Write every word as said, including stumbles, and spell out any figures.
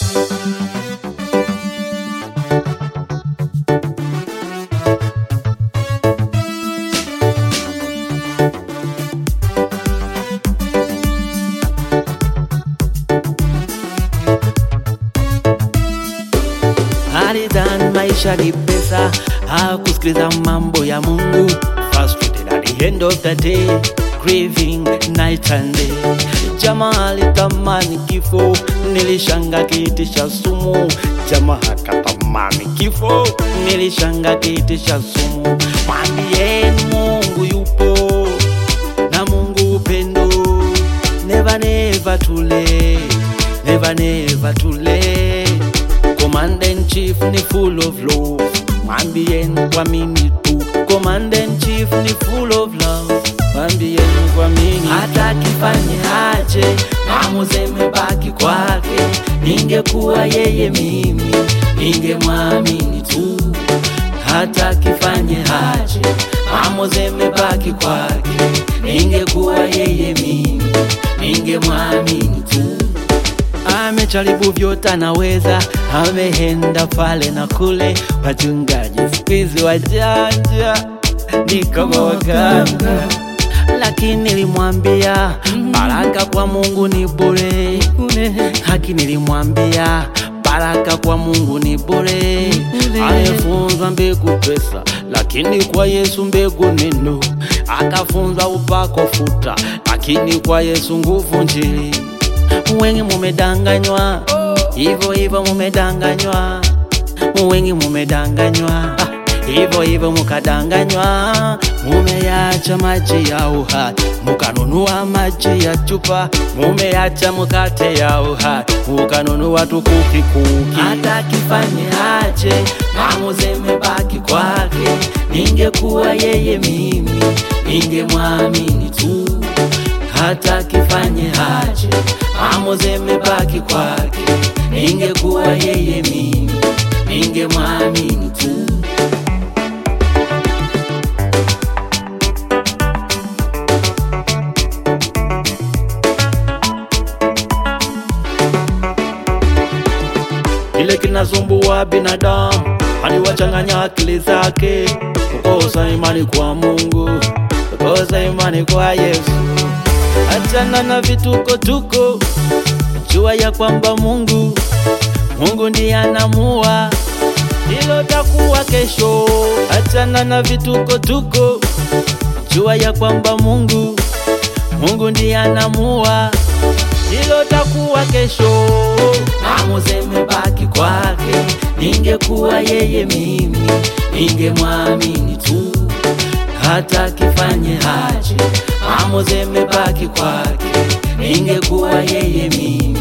Alidhani maisha ni pesa, hakusikiliza mambo ya Mungu. Frustrated at the end of the day, grieving night and day. Jamaa alitamani kifo, nilishanga kiti cha sumu. Jamaa akatamani kifo, nilishanga kiti cha sumu. Mwambieni Mungu yupo, na Mungu upendo. Never never too late, never never too late. Commander in Chief ni full of love, mwambieni kwa mimi tu. Commander in Chief ni full of love, mwambieni kwa mimi. Hata kifanye aje, maamuzi yamebaki kwake. Ningekuwa yeye mimi, ningemwamini tu. Hata kifanye aje, maamuzi yamebaki kwake. Ningekuwa yeye mimi, ningemwamini tu. Amejaribu vyote anaweza, ameenda pale na kule. Wachungaji siku hizi wajanja, ni kama waganga. Lakini nilimwambia baraka kwa Mungu ni bure. Haki nilimwambia baraka kwa Mungu ni bure. Alifunzwa mbegu pesa, lakini kwa Yesu mbegu neno. Akafunzwa upako futa, lakini kwa Yesu nguvu njili. Wengi mumedanganywa, hivyo hivyo mumedanganywa. Wengi mumedanganywa, hivyo hivyo mukadanganywa. Mumeacha maji ya uhai, mukanunua maji ya chupa. Mumeacha mkate ya uhai, mukanunua tukuki kuki. Hata kifanye aje, maamuzi yamebaki kwake. Ningekuwa yeye mimi, ningemwamini tu. Hata kifanye aje, maamuzi yamebaki kwake. Ningekuwa yeye mimi, ningemwamini tu. Kile kinasumbua binadamu, aliwachanganya akili zake. Kukosa imani kwa Mungu, kukosa imani kwa Yesu. Achana na vituko tuko, jua ya kwamba Mungu Mungu ndiye anamua hilo takuwa kesho. Achana na vituko tuko, jua ya kwamba Mungu Mungu ndiye anamua hilo takuwa kesho. Maamuzi yamebaki kwake. Ningekuwa yeye mimi, ningemwamini tu. Hata kifanye aje, maamuzi yamebaki kwake. Ningekuwa yeye mimi,